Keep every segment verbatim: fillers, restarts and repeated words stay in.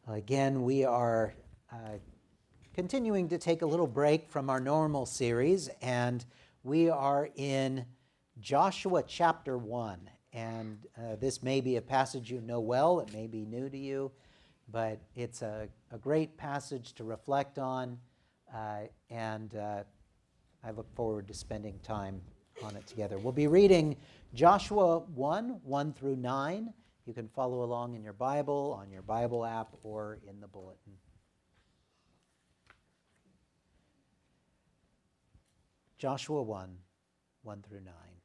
Again, we are uh, continuing to take a little break from our normal series, and we are in Joshua chapter one. And uh, this may be a passage you know well, it may be new to you, but it's a, a great passage to reflect on, uh, and uh, I look forward to spending time on it together. We'll be reading Joshua one, one through nine. You can follow along in your Bible, on your Bible app, or in the bulletin. Joshua one, one through nine.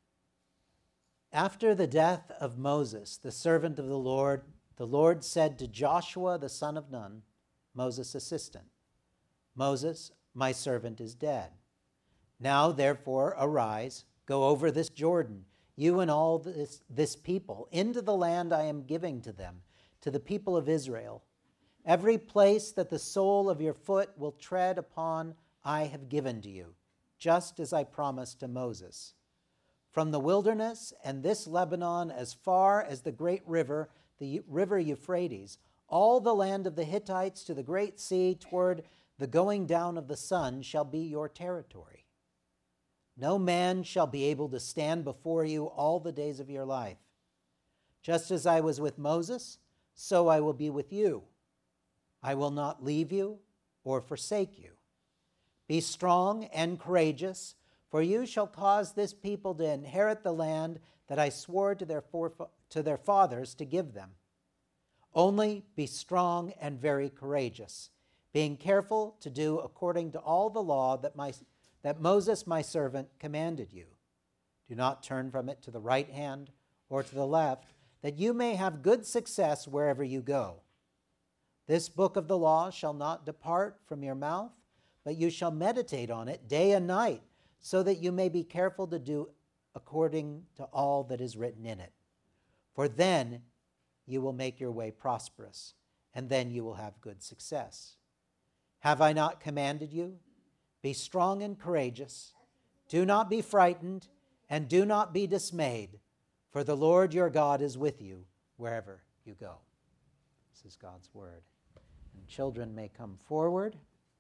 After the death of Moses, the servant of the Lord, the Lord said to Joshua the son of Nun, Moses' assistant, Moses, my servant, is dead. Now, therefore, arise, go over this Jordan, you and all this, this people, into the land I am giving to them, to the people of Israel. Every place that the sole of your foot will tread upon, I have given to you, just as I promised to Moses. From the wilderness and this Lebanon as far as the great river, the river Euphrates, all the land of the Hittites to the great sea toward the going down of the sun shall be your territory. No man shall be able to stand before you all the days of your life. Just as I was with Moses, so I will be with you. I will not leave you or forsake you. Be strong and courageous, for you shall cause this people to inherit the land that I swore to their, foref- to their fathers to give them. Only be strong and very courageous, being careful to do according to all the law that my that Moses, my servant, commanded you. Do not turn from it to the right hand or to the left, that you may have good success wherever you go. This book of the law shall not depart from your mouth, but you shall meditate on it day and night, so that you may be careful to do according to all that is written in it. For then you will make your way prosperous, and then you will have good success. Have I not commanded you? Be strong and courageous. Do not be frightened, and do not be dismayed, for the Lord your God is with you wherever you go. This is God's word. And children may come forward.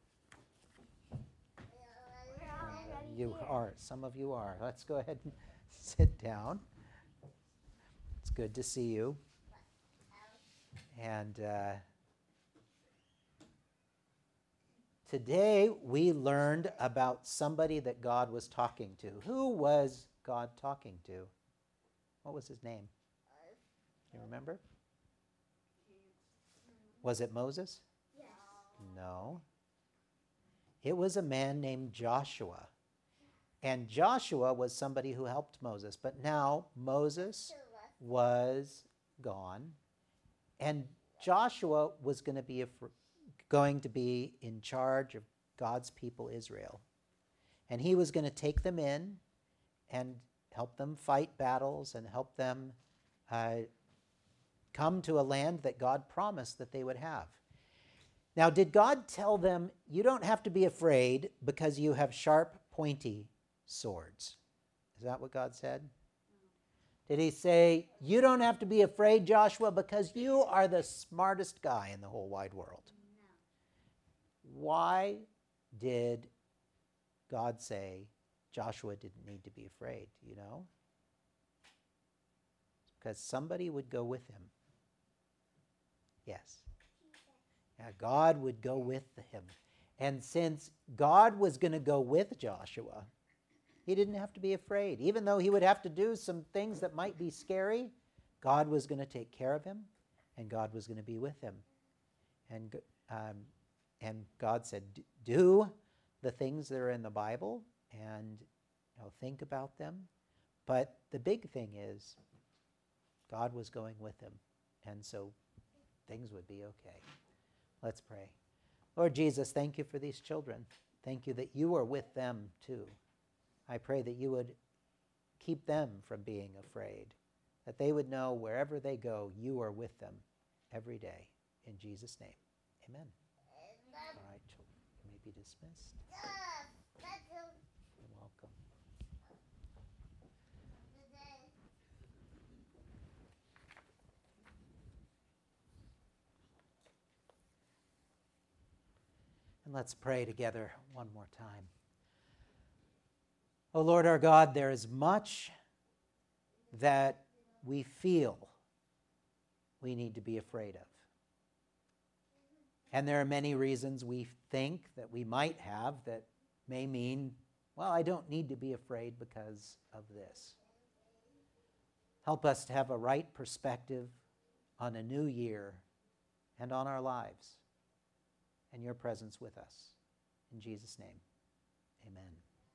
You are. Some of you are. Let's go ahead and sit down. It's good to see you. And uh, today we learned about somebody that God was talking to. Who was God talking to? What was his name? You remember? Was it Moses? Yes. No. It was a man named Joshua. And Joshua was somebody who helped Moses. But now Moses was gone. And Joshua was going to be a, going to be in charge of God's people, Israel. And he was going to take them in and help them fight battles and help them uh, come to a land that God promised that they would have. Now, did God tell them, you don't have to be afraid because you have sharp, pointy swords? Is that what God said? Did he say, you don't have to be afraid, Joshua, because you are the smartest guy in the whole wide world? No. Why did God say Joshua didn't need to be afraid? Do you know? Because somebody would go with him. Yes. Yeah, God would go with him. And since God was going to go with Joshua, he didn't have to be afraid. Even though he would have to do some things that might be scary, God was going to take care of him, and God was going to be with him. And, um, and God said, do the things that are in the Bible, and you know, think about them. But the big thing is, God was going with him, and so things would be okay. Let's pray. Lord Jesus, thank you for these children. Thank you that you are with them too. I pray that you would keep them from being afraid, that they would know wherever they go, you are with them every day. In Jesus' name, amen. All right, children, you may be dismissed. You're welcome. And let's pray together one more time. O Lord our God, there is much that we feel we need to be afraid of. And there are many reasons we think that we might have that may mean, well, I don't need to be afraid because of this. Help us to have a right perspective on a new year and on our lives, and your presence with us. In Jesus' name, amen.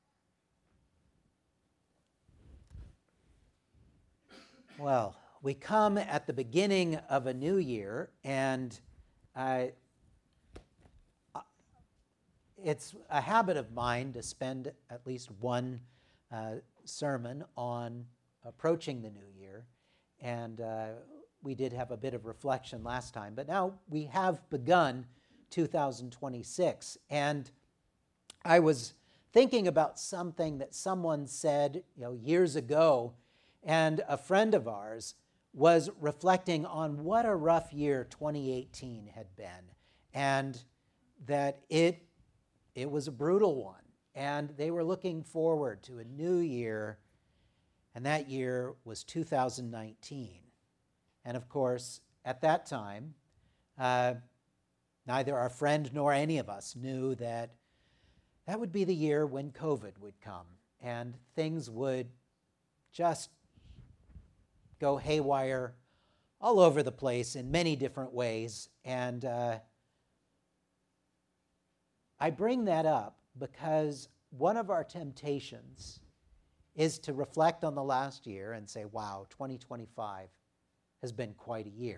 Well, we come at the beginning of a new year, and uh, it's a habit of mine to spend at least one uh, sermon on approaching the new year, and uh, we did have a bit of reflection last time, but now we have begun two thousand twenty-six, and I was thinking about something that someone said, you know, years ago, and a friend of ours was reflecting on what a rough year twenty eighteen had been, and that it it was a brutal one, and they were looking forward to a new year, and that year was two thousand nineteen. And of course, at that time, uh, neither our friend nor any of us knew that that would be the year when COVID would come, and things would just go haywire all over the place in many different ways. And uh, I bring that up because one of our temptations is to reflect on the last year and say, wow, twenty twenty-five has been quite a year.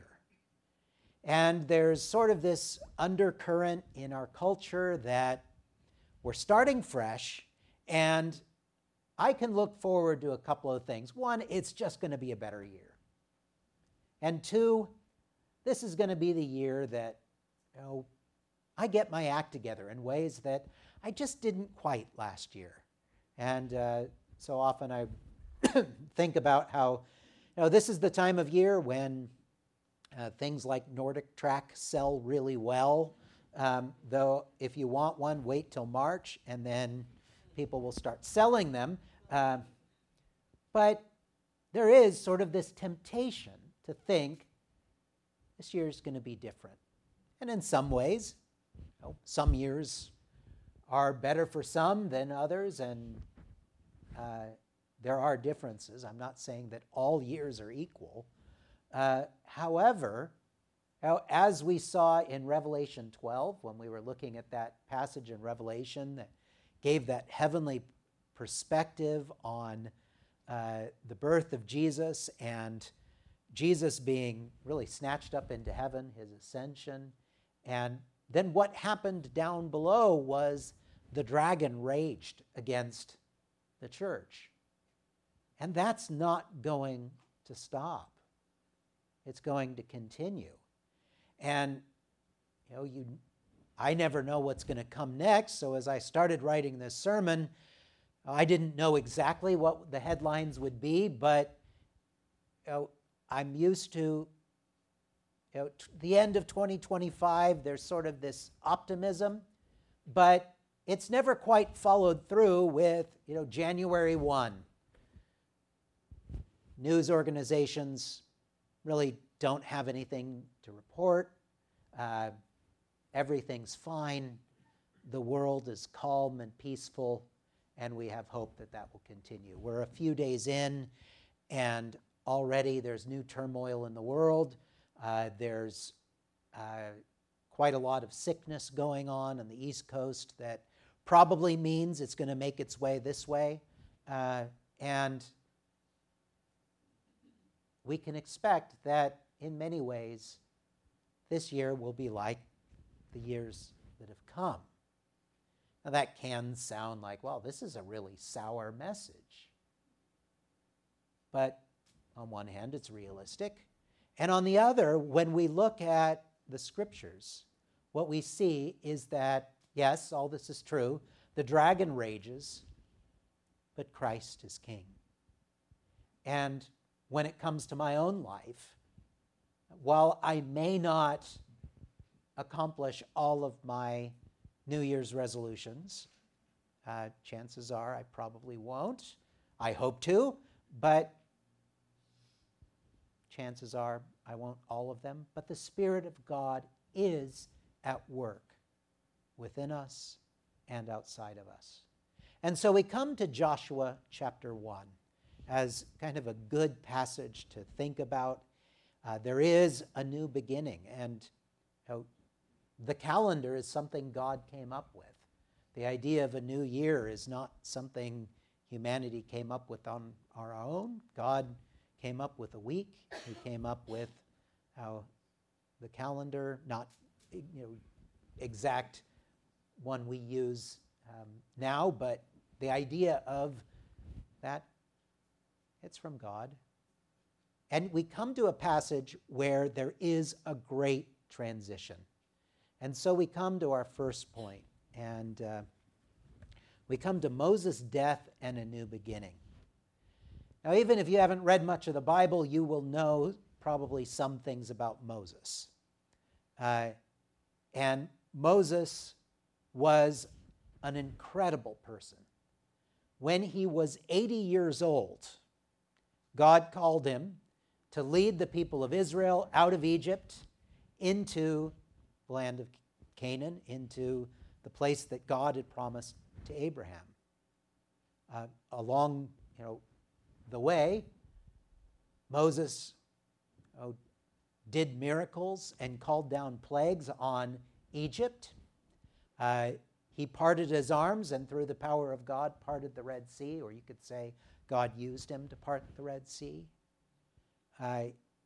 And there's sort of this undercurrent in our culture that we're starting fresh, and I can look forward to a couple of things. One, it's just going to be a better year. And two, this is going to be the year that, you know, I get my act together in ways that I just didn't quite last year. And uh, so often I think about how, you know, this is the time of year when uh, things like Nordic Track sell really well. Um, though if you want one, wait till March, and then people will start selling them. Uh, but there is sort of this temptation to think this year is going to be different. And in some ways, you know, some years are better for some than others, and uh, there are differences. I'm not saying that all years are equal. Uh, however, as we saw in Revelation twelve, when we were looking at that passage in Revelation that gave that heavenly perspective on uh, the birth of Jesus and Jesus being really snatched up into heaven, his ascension, and then what happened down below was the dragon raged against the church. And that's not going to stop. It's going to continue. And, you know, you, I never know what's going to come next, so as I started writing this sermon, I didn't know exactly what the headlines would be, but, you know, I'm used to, you know, t- the end of twenty twenty-five, there's sort of this optimism, but it's never quite followed through with, you know, January first. News organizations really don't have anything to report. Uh, everything's fine. The world is calm and peaceful, and we have hope that that will continue. We're a few days in, and already there's new turmoil in the world. Uh, there's uh, quite a lot of sickness going on on the East Coast that probably means it's going to make its way this way. Uh, and we can expect that in many ways, this year will be like the years that have come. Now that can sound like, well, this is a really sour message. But on one hand, it's realistic. And on the other, when we look at the scriptures, what we see is that, yes, all this is true. The dragon rages, but Christ is king. And when it comes to my own life, while I may not accomplish all of my New Year's resolutions. Uh, chances are I probably won't. I hope to, but chances are I won't all of them. But the Spirit of God is at work within us and outside of us. And so we come to Joshua chapter one as kind of a good passage to think about. Uh, there is a new beginning, and you know, the calendar is something God came up with. The idea of a new year is not something humanity came up with on our own. God came up with a week. He came up with how the calendar, not you know exact one we use um, now, but the idea of that, it's from God. And we come to a passage where there is a great transition. And so we come to our first point, and uh, we come to Moses' death and a new beginning. Now, even if you haven't read much of the Bible, you will know probably some things about Moses. Uh, and Moses was an incredible person. When he was eighty years old, God called him to lead the people of Israel out of Egypt into the land of Canaan, into the place that God had promised to Abraham. Uh, along, you know, the way, Moses oh, did miracles and called down plagues on Egypt. Uh, he parted his arms and through the power of God parted the Red Sea, or you could say God used him to part the Red Sea. Uh,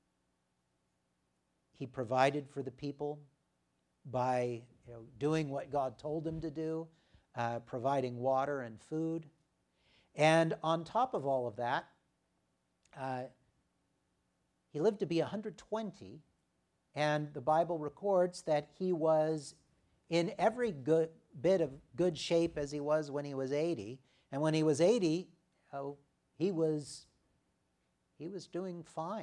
he provided for the people by you know, doing what God told him to do, uh, providing water and food. And on top of all of that, uh, he lived to be one hundred twenty, and the Bible records that he was in every good bit of good shape as he was when he was eighty. And when he was eighty, oh, he was he was doing fine.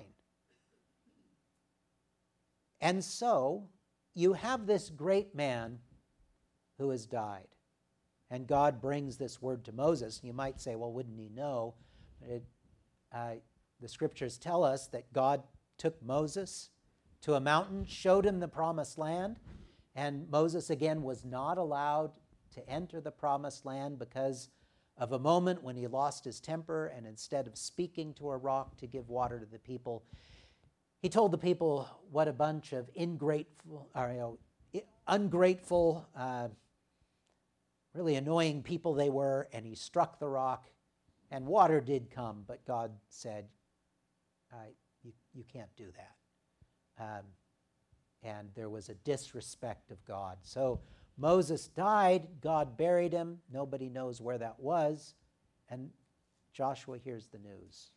And so you have this great man who has died. And God brings this word to Moses. You might say, well, wouldn't he know? It, uh, the scriptures tell us that God took Moses to a mountain, showed him the promised land, and Moses again was not allowed to enter the promised land because of a moment when he lost his temper, and instead of speaking to a rock to give water to the people, he told the people what a bunch of ingrateful, or, you know, ungrateful, uh, really annoying people they were, and he struck the rock, and water did come, but God said, uh, you, you can't do that. Um, and there was a disrespect of God. So Moses died, God buried him, nobody knows where that was, and Joshua hears the news.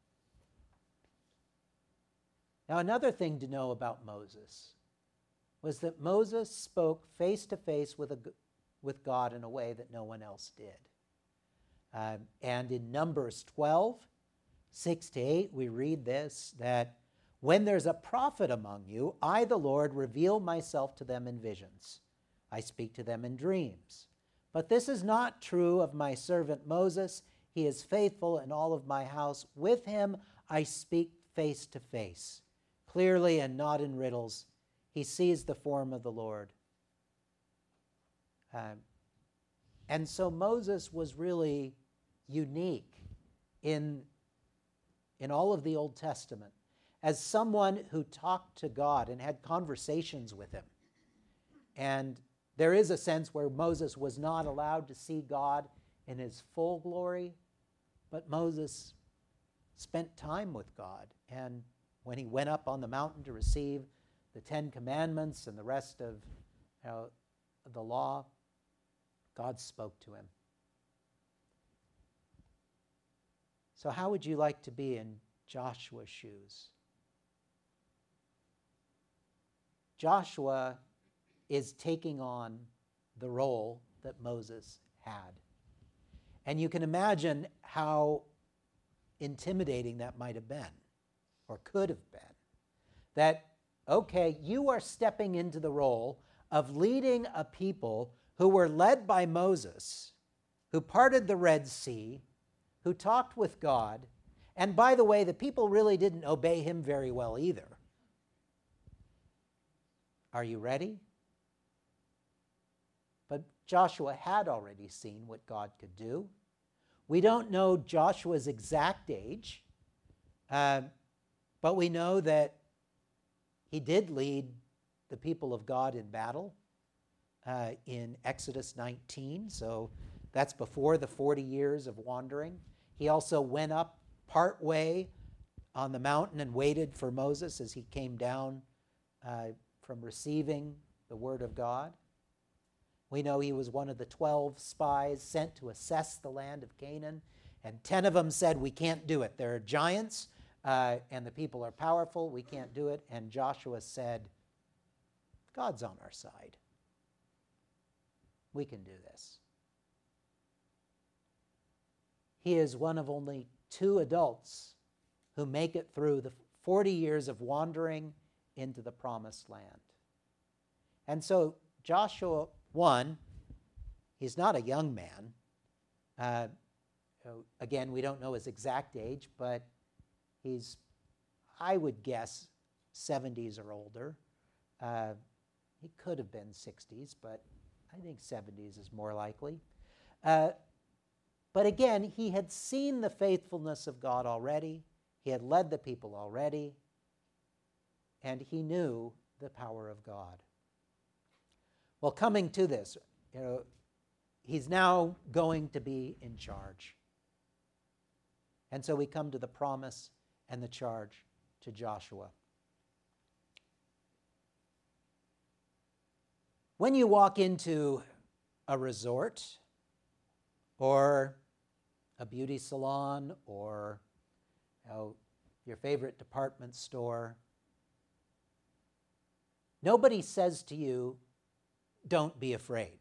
Now, another thing to know about Moses was that Moses spoke face to face with a with God in a way that no one else did. Um, and in Numbers twelve, six to eight, we read this, that when there's a prophet among you, I, the Lord, reveal myself to them in visions. I speak to them in dreams. But this is not true of my servant Moses. He is faithful in all of my house. With him I speak face to face, clearly and not in riddles. He sees the form of the Lord. Um, and so Moses was really unique in, in all of the Old Testament as someone who talked to God and had conversations with him. And there is a sense where Moses was not allowed to see God in his full glory, but Moses spent time with God. And when he went up on the mountain to receive the Ten Commandments and the rest of you know, the law, God spoke to him. So how would you like to be in Joshua's shoes? Joshua is taking on the role that Moses had. And you can imagine how intimidating that might have been, or could have been. That, okay, you are stepping into the role of leading a people who were led by Moses, who parted the Red Sea, who talked with God. And by the way, the people really didn't obey him very well either. Are you ready? But Joshua had already seen what God could do. We don't know Joshua's exact age, uh, but we know that he did lead the people of God in battle uh, in Exodus nineteen, so that's before the forty years of wandering. He also went up part way on the mountain and waited for Moses as he came down uh, from receiving the word of God. We know he was one of the twelve spies sent to assess the land of Canaan, and ten of them said, we can't do it. There are giants, uh, and the people are powerful. We can't do it. And Joshua said, God's on our side. We can do this. He is one of only two adults who make it through the forty years of wandering into the promised land. And so Joshua, one, he's not a young man. Uh, again, we don't know his exact age, but he's, I would guess, seventies or older. Uh, he could have been sixties, but I think seventies is more likely. Uh, but again, he had seen the faithfulness of God already. He had led the people already. And he knew the power of God. Well, coming to this, you know, he's now going to be in charge. And so we come to the promise and the charge to Joshua. When you walk into a resort or a beauty salon or, you know, your favorite department store, nobody says to you, don't be afraid.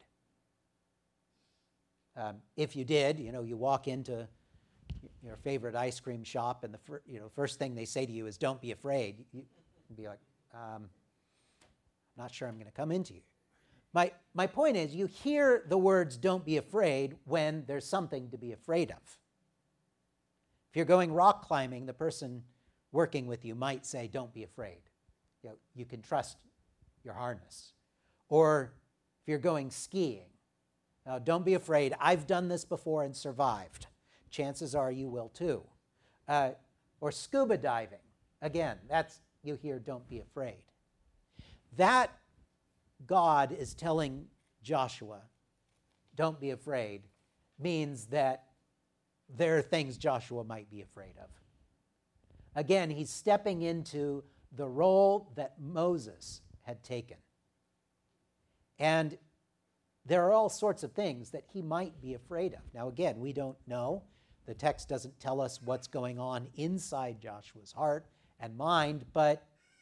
Um, if you did, you know, you walk into your favorite ice cream shop and the fir- you know, first thing they say to you is, don't be afraid. You'd be like, um, I'm not sure I'm going to come into you. My, my point is, you hear the words, don't be afraid, when there's something to be afraid of. If you're going rock climbing, the person working with you might say, don't be afraid. You know, you can trust your harness. Or if you're going skiing, uh, don't be afraid. I've done this before and survived. Chances are you will too. Uh, or scuba diving. Again, that's, you hear, don't be afraid. That God is telling Joshua, don't be afraid, means that there are things Joshua might be afraid of. Again, he's stepping into the role that Moses had taken. And there are all sorts of things that he might be afraid of. Now, again, we don't know. The text doesn't tell us what's going on inside Joshua's heart and mind, but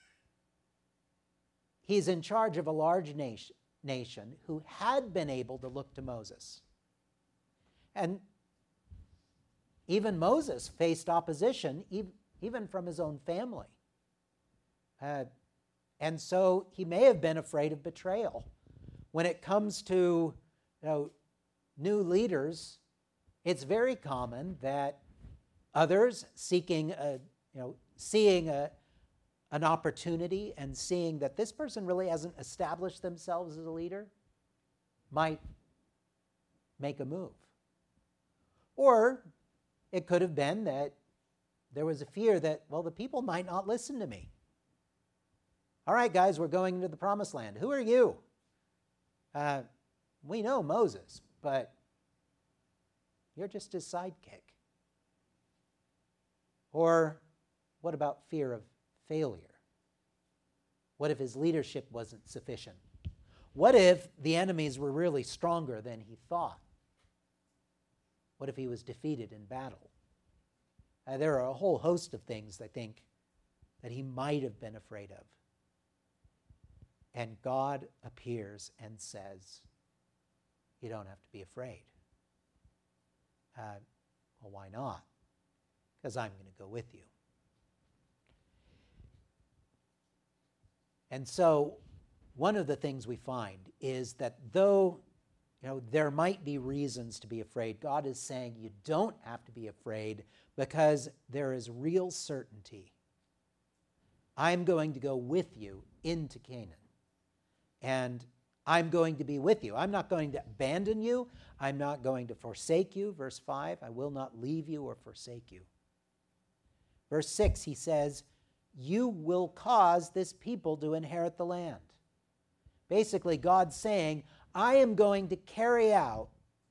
he's in charge of a large nation, nation who had been able to look to Moses. And even Moses faced opposition, even from his own family. Uh, and so he may have been afraid of betrayal. When it comes to, you know, new leaders, it's very common that others seeking a, you know, seeing a, an opportunity and seeing that this person really hasn't established themselves as a leader might make a move. Or it could have been that there was a fear that, well, the people might not listen to me. All right, guys, we're going into the promised land. Who are you? Uh, we know Moses, but you're just his sidekick. Or what about fear of failure? What if his leadership wasn't sufficient? What if the enemies were really stronger than he thought? What if he was defeated in battle? Uh, there are a whole host of things, I think, that he might have been afraid of. And God appears and says, you don't have to be afraid. Uh, well, why not? Because I'm going to go with you. And so one of the things we find is that though you know, there might be reasons to be afraid. God is saying you don't have to be afraid because there is real certainty. I'm going to go with you into Canaan. And I'm going to be with you. I'm not going to abandon you. I'm not going to forsake you. Verse five, I will not leave you or forsake you. Verse six, he says, you will cause this people to inherit the land. Basically, God's saying, I am going to carry out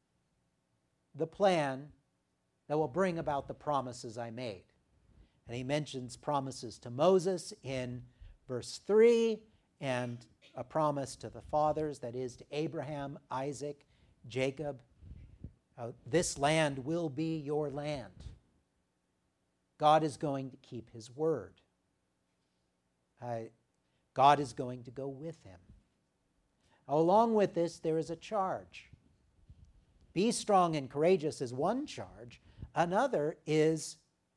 the plan that will bring about the promises I made. And he mentions promises to Moses in verse three, and a promise to the fathers, that is to Abraham, Isaac, Jacob. Uh, this land will be your land. God is going to keep his word. Uh, God is going to go with him. Along with this, there is a charge. Be strong and courageous is one charge. Another is,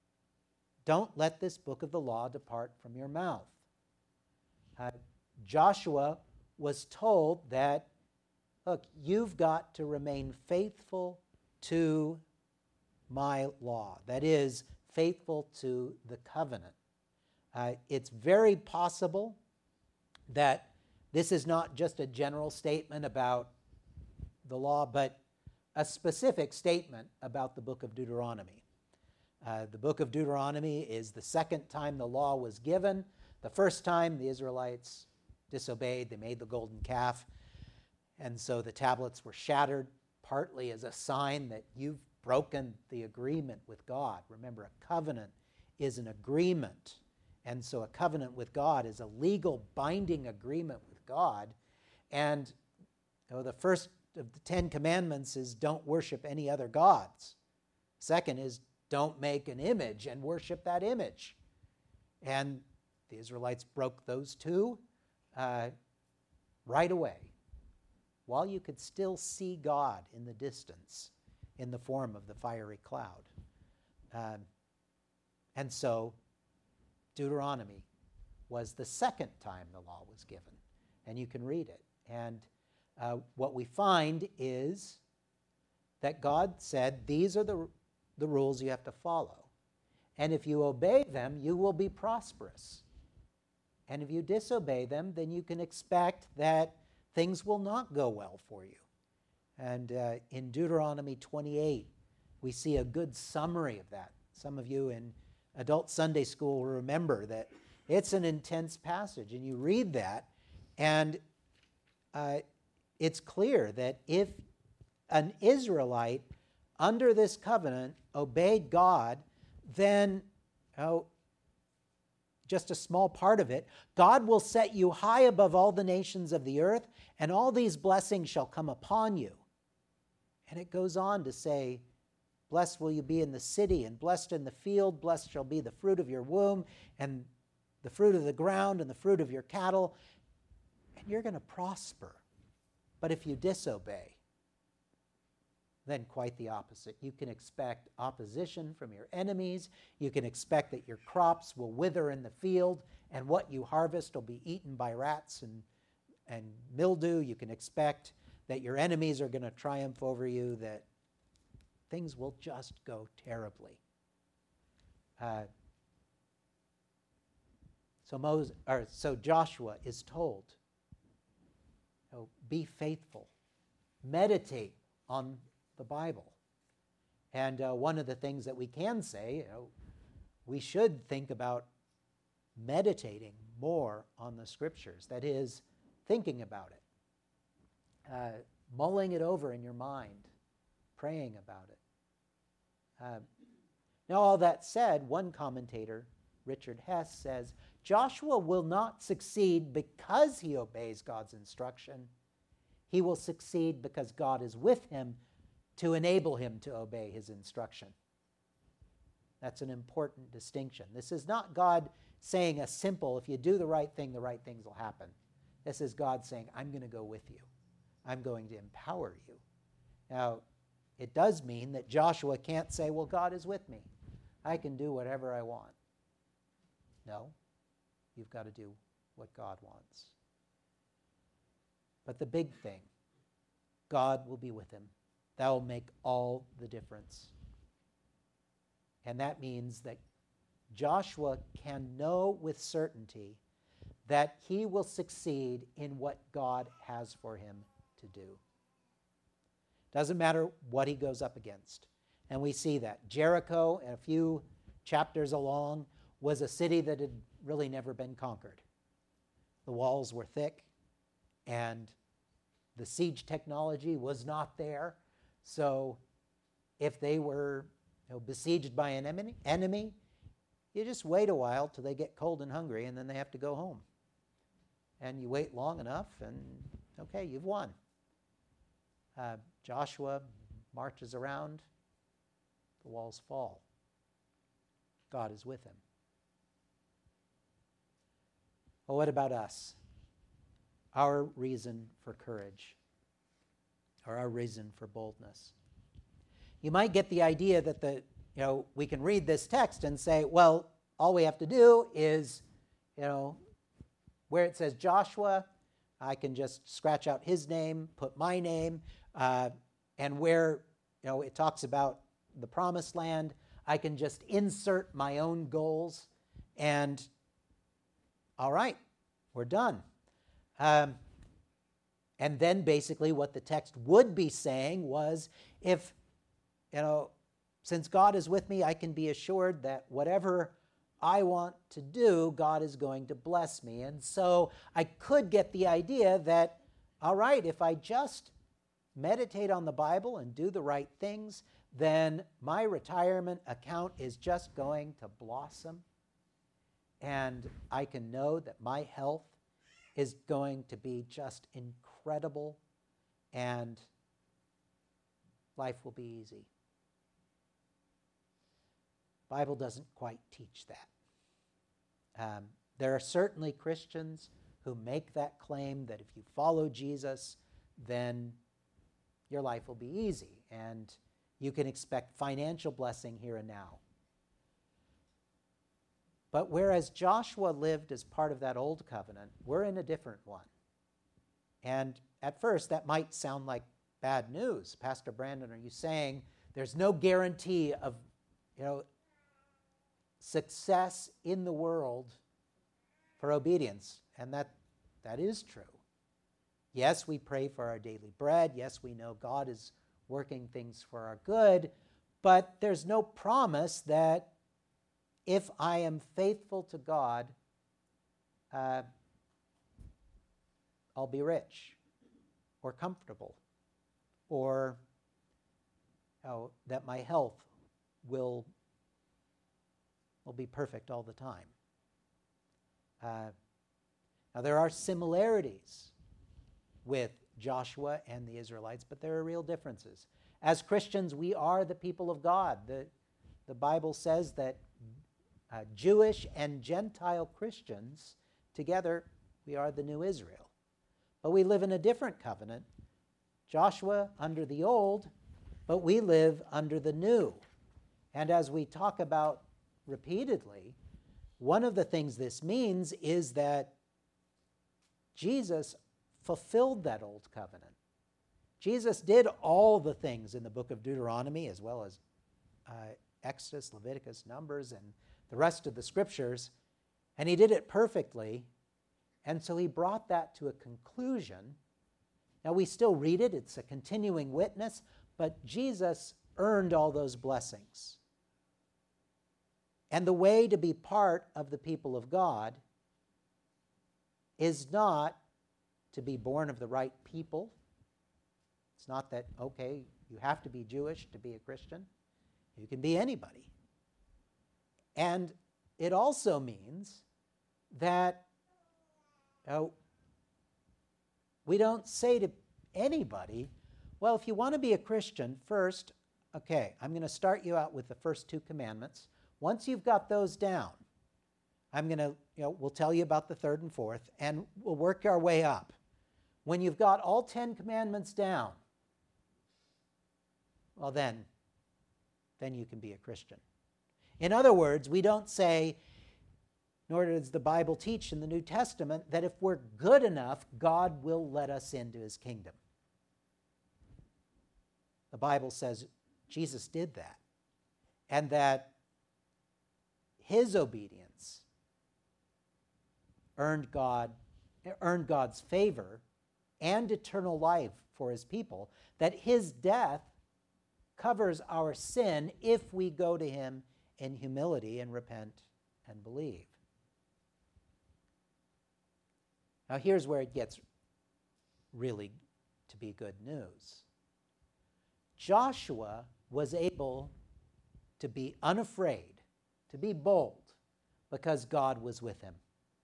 don't let this book of the law depart from your mouth. Uh, Joshua was told that, look, you've got to remain faithful to my law. That is, faithful to the covenant. Uh, it's very possible that this is not just a general statement about the law, but a specific statement about the book of Deuteronomy. Uh, the book of Deuteronomy is the second time the law was given. The first time the Israelites disobeyed, they made the golden calf, and so the tablets were shattered, partly as a sign that you've broken the agreement with God. Remember, a covenant is an agreement, and so a covenant with God is a legal binding agreement with God. And you know, the first of the Ten Commandments is don't worship any other gods. Second is don't make an image and worship that image. And the Israelites broke those two uh, right away, while you could still see God in the distance in the form of the fiery cloud. Um, and so Deuteronomy was the second time the law was given, and you can read it. And uh, what we find is that God said, these are the, the rules you have to follow. And if you obey them, you will be prosperous. And if you disobey them, then you can expect that things will not go well for you. And uh, in Deuteronomy twenty-eight, we see a good summary of that. Some of you in adult Sunday school will remember that it's an intense passage, and you read that, and uh, it's clear that if an Israelite under this covenant obeyed God, then oh, just a small part of it, God will set you high above all the nations of the earth, and all these blessings shall come upon you. And it goes on to say, blessed will you be in the city, and blessed in the field, blessed shall be the fruit of your womb, and the fruit of the ground, and the fruit of your cattle, and you're going to prosper. But if you disobey, then quite the opposite. You can expect opposition from your enemies. You can expect that your crops will wither in the field, and what you harvest will be eaten by rats and, and mildew. You can expect that your enemies are going to triumph over you, that things will just go terribly. Uh, so Moses, or so Joshua is told, oh, be faithful, meditate on the Bible. And uh, one of the things that we can say, you know, we should think about meditating more on the Scriptures. That is, thinking about it, uh, mulling it over in your mind, praying about it. Uh, now, all that said, one commentator, Richard Hess, says, Joshua will not succeed because he obeys God's instruction. He will succeed because God is with him to enable him to obey his instruction. That's an important distinction. This is not God saying a simple, if you do the right thing, the right things will happen. This is God saying, I'm going to go with you. I'm going to empower you. Now, it does mean that Joshua can't say, well, God is with me. I can do whatever I want. No, you've got to do what God wants. But the big thing God will be with him. That will make all the difference. And that means that Joshua can know with certainty that he will succeed in what God has for him to do. Doesn't matter what he goes up against. And we see that. Jericho, a few chapters along, was a city that had really never been conquered. The walls were thick, and the siege technology was not there. So if they were you know, besieged by an enemy, enemy, you just wait a while till they get cold and hungry, and then they have to go home. And you wait long enough, and okay, you've won. Uh, Joshua marches around, the walls fall. God is with him. Well, what about us? Our reason for courage, or our reason for boldness. You might get the idea that the you know we can read this text and say, well, all we have to do is, you know, where it says Joshua, I can just scratch out his name, put my name, uh, and where you know it talks about the promised land, I can just insert my own goals, and all right, we're done. Um, and then basically what the text would be saying was, if, you know, since God is with me, I can be assured that whatever I want to do, God is going to bless me. And so I could get the idea that, all right, if I just meditate on the Bible and do the right things, then my retirement account is just going to blossom. And I can know that my health is going to be just incredible, and life will be easy. The Bible doesn't quite teach that. Um, there are certainly Christians who make that claim that if you follow Jesus, then your life will be easy, and you can expect financial blessing here and now. But whereas Joshua lived as part of that old covenant, we're in a different one. And at first, that might sound like bad news. Pastor Brandon, are you saying there's no guarantee of, you know, success in the world for obedience? And that that is true. Yes, we pray for our daily bread. Yes, we know God is working things for our good. But there's no promise that if I am faithful to God, uh, I'll be rich or comfortable, or oh, that my health will, will be perfect all the time. Uh, now, there are similarities with Joshua and the Israelites, but there are real differences. As Christians, we are the people of God. The, the Bible says that Uh, Jewish and Gentile Christians, together, we are the new Israel. But we live in a different covenant. Joshua under the old, but we live under the new. And as we talk about repeatedly, one of the things this means is that Jesus fulfilled that old covenant. Jesus did all the things in the book of Deuteronomy, as well as uh, Exodus, Leviticus, Numbers, and the rest of the scriptures, and he did it perfectly, and so he brought that to a conclusion. Now, we still read it, it's a continuing witness, but Jesus earned all those blessings. And the way to be part of the people of God is not to be born of the right people. It's not that, okay, you have to be Jewish to be a Christian. You can be anybody. And it also means that uh, we don't say to anybody, well, if you want to be a Christian, first, okay, I'm going to start you out with the first two commandments. Once you've got those down, I'm going to, you know, we'll tell you about the third and fourth, and we'll work our way up. When you've got all ten commandments down, well then, then you can be a Christian. In other words, we don't say, nor does the Bible teach in the New Testament, that if we're good enough, God will let us into his kingdom. the Bible says Jesus did that, and that his obedience earned God, earned God's favor and eternal life for his people, that his death covers our sin if we go to him in humility and repent and believe. Now here's where it gets really to be good news. Joshua was able to be unafraid, to be bold, because God was with him.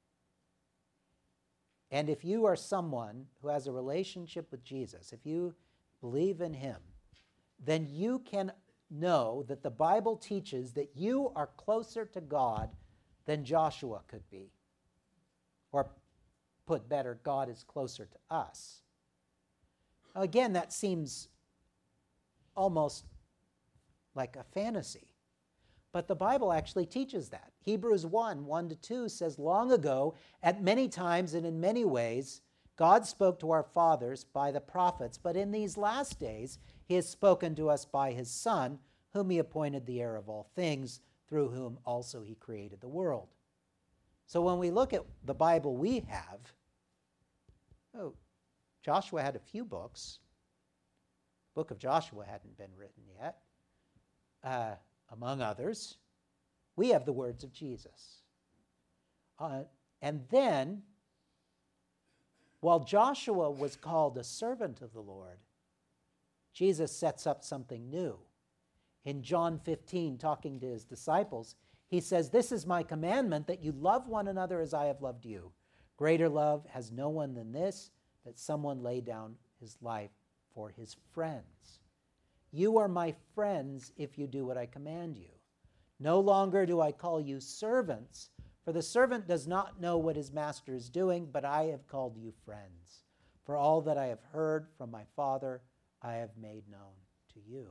And if you are someone who has a relationship with Jesus, if you believe in him, then you can know that the Bible teaches that you are closer to God than Joshua could be. Or put better, God is closer to us. Again, that seems almost like a fantasy. But the Bible actually teaches that. Hebrews one, one to two says, long ago, at many times and in many ways, God spoke to our fathers by the prophets, but in these last days, he has spoken to us by his Son, whom he appointed the heir of all things, through whom also he created the world. So when we look at the Bible we have, oh, Joshua had a few books. The book of Joshua hadn't been written yet. Uh, among others, we have the words of Jesus. Uh, and then, while Joshua was called a servant of the Lord, Jesus sets up something new. In John fifteen, talking to his disciples, he says, this is my commandment, that you love one another as I have loved you. Greater love has no one than this, that someone lay down his life for his friends. You are my friends if you do what I command you. No longer do I call you servants, for the servant does not know what his master is doing, but I have called you friends. For all that I have heard from my Father, I have made known to you.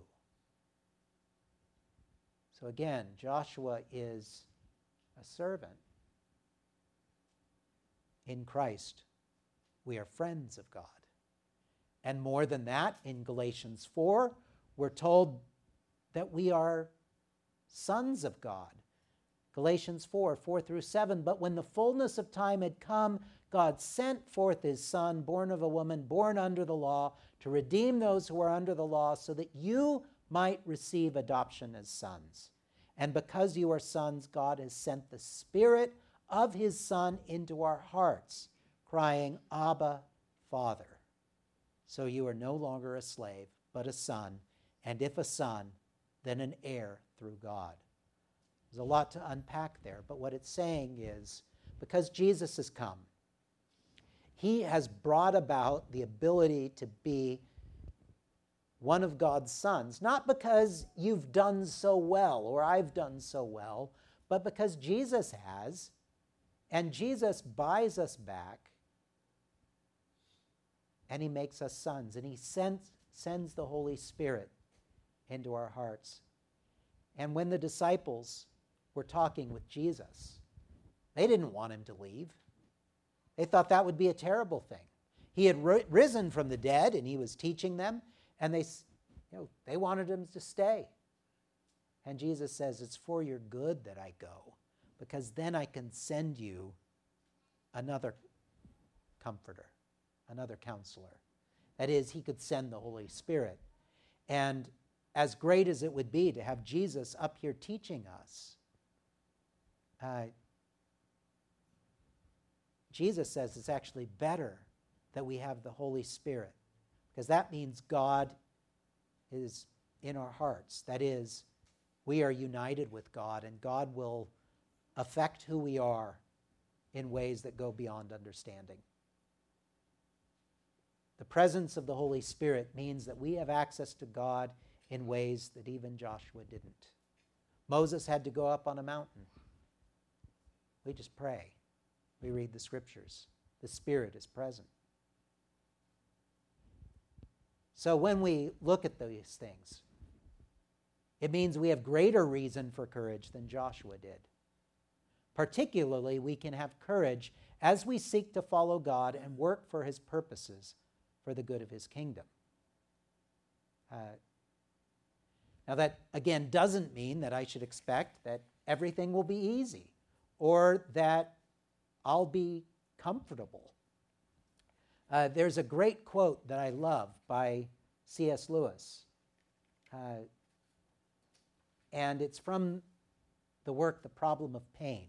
So again, Joshua is a servant. In Christ, we are friends of God. And more than that, in Galatians four, we're told that we are sons of God. Galatians four, four through seven, but when the fullness of time had come, God sent forth his Son, born of a woman, born under the law, to redeem those who are under the law, so that you might receive adoption as sons. And because you are sons, God has sent the Spirit of his Son into our hearts, crying, Abba, Father. So you are no longer a slave, but a son, and if a son, then an heir through God. There's a lot to unpack there, but what it's saying is, because Jesus has come, he has brought about the ability to be one of God's sons, not because you've done so well or I've done so well, but because Jesus has, and Jesus buys us back, and he makes us sons, and he sends, sends the Holy Spirit into our hearts. And when the disciples were talking with Jesus, they didn't want him to leave. They thought that would be a terrible thing. He had ri- risen from the dead, and he was teaching them, and they, you know, they wanted him to stay. And Jesus says, it's for your good that I go, because then I can send you another comforter, another counselor. That is, he could send the Holy Spirit. And as great as it would be to have Jesus up here teaching us, uh, Jesus says it's actually better that we have the Holy Spirit, because that means God is in our hearts. That is, we are united with God, and God will affect who we are in ways that go beyond understanding. The presence of the Holy Spirit means that we have access to God in ways that even Joshua didn't. Moses had to go up on a mountain. We just pray. We read the scriptures. The Spirit is present. So when we look at these things, it means we have greater reason for courage than Joshua did. Particularly, we can have courage as we seek to follow God and work for his purposes for the good of his kingdom. Uh, Now that, again, doesn't mean that I should expect that everything will be easy or that I'll be comfortable. Uh, there's a great quote that I love by C S Lewis, uh, and it's from the work, The Problem of Pain.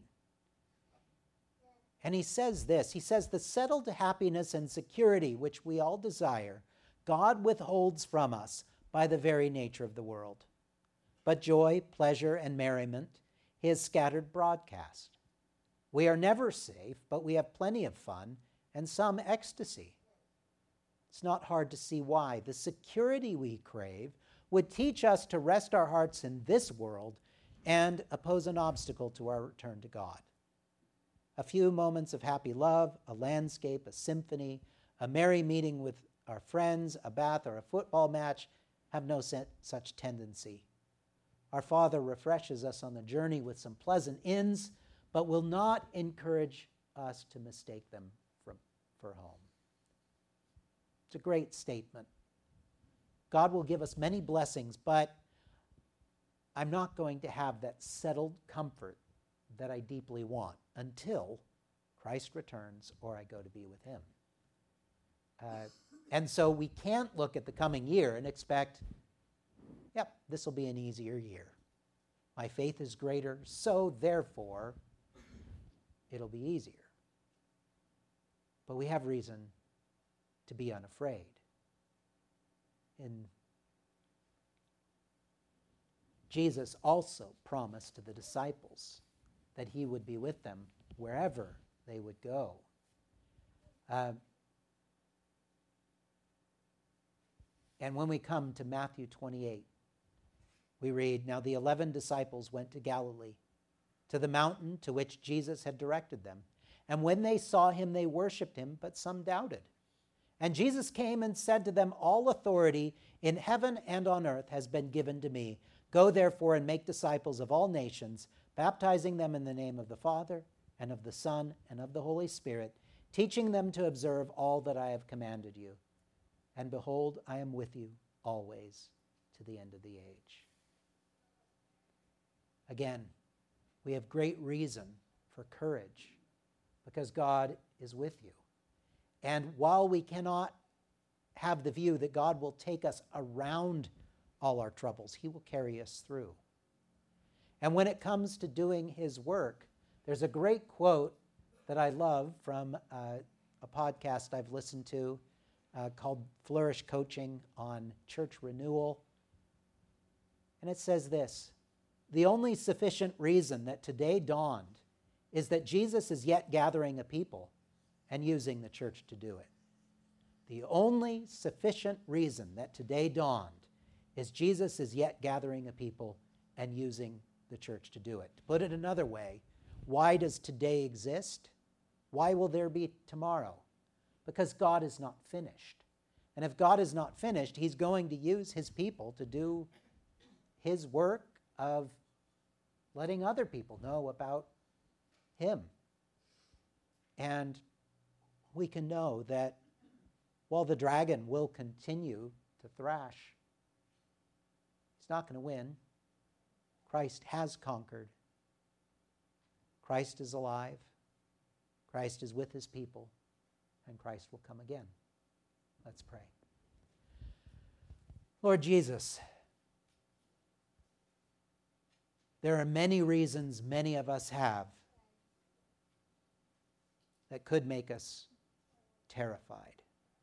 And he says this, he says, the settled happiness and security which we all desire, God withholds from us by the very nature of the world. But joy, pleasure, and merriment he has scattered broadcast. We are never safe, but we have plenty of fun and some ecstasy. It's not hard to see why. The security we crave would teach us to rest our hearts in this world and oppose an obstacle to our return to God. A few moments of happy love, a landscape, a symphony, a merry meeting with our friends, a bath, or a football match have no such tendency. Our Father refreshes us on the journey with some pleasant inns, but will not encourage us to mistake them for, for home. It's a great statement. God will give us many blessings, but I'm not going to have that settled comfort that I deeply want until Christ returns or I go to be with him. Uh, and so we can't look at the coming year and expect, yep, this will be an easier year. My faith is greater, so therefore it'll be easier. But we have reason to be unafraid. And Jesus also promised to the disciples that he would be with them wherever they would go. Uh, and when we come to Matthew twenty-eight, we read, now the eleven disciples went to Galilee, to the mountain to which Jesus had directed them. And when they saw him, they worshipped him, but some doubted. And Jesus came and said to them, all authority in heaven and on earth has been given to me. Go therefore and make disciples of all nations, baptizing them in the name of the Father and of the Son and of the Holy Spirit, teaching them to observe all that I have commanded you. And behold, I am with you always to the end of the age. Again, we have great reason for courage because God is with you. And while we cannot have the view that God will take us around all our troubles, he will carry us through. And when it comes to doing his work, there's a great quote that I love from uh, a podcast I've listened to uh, called Flourish Coaching on Church Renewal. And it says this, the only sufficient reason that today dawned is that Jesus is yet gathering a people and using the church to do it. The only sufficient reason that today dawned is Jesus is yet gathering a people and using the church to do it. To put it another way, why does today exist? Why will there be tomorrow? Because God is not finished. And if God is not finished, he's going to use his people to do his work of letting other people know about him. And we can know that while the dragon will continue to thrash, he's not going to win. Christ has conquered. Christ is alive. Christ is with his people. And Christ will come again. Let's pray. Lord Jesus, there are many reasons many of us have that could make us terrified.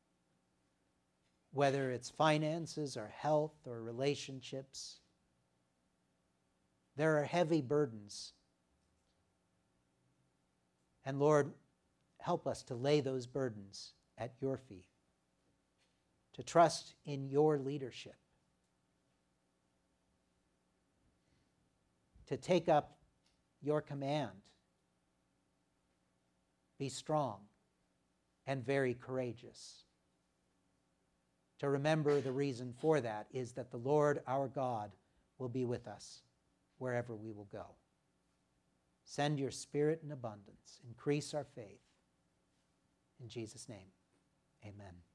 Whether it's finances or health or relationships, there are heavy burdens. And Lord, help us to lay those burdens at your feet, to trust in your leadership, to take up your command. Be strong and very courageous. To remember the reason for that is that the Lord our God will be with us wherever we will go. Send your Spirit in abundance. Increase our faith. In Jesus' name, amen.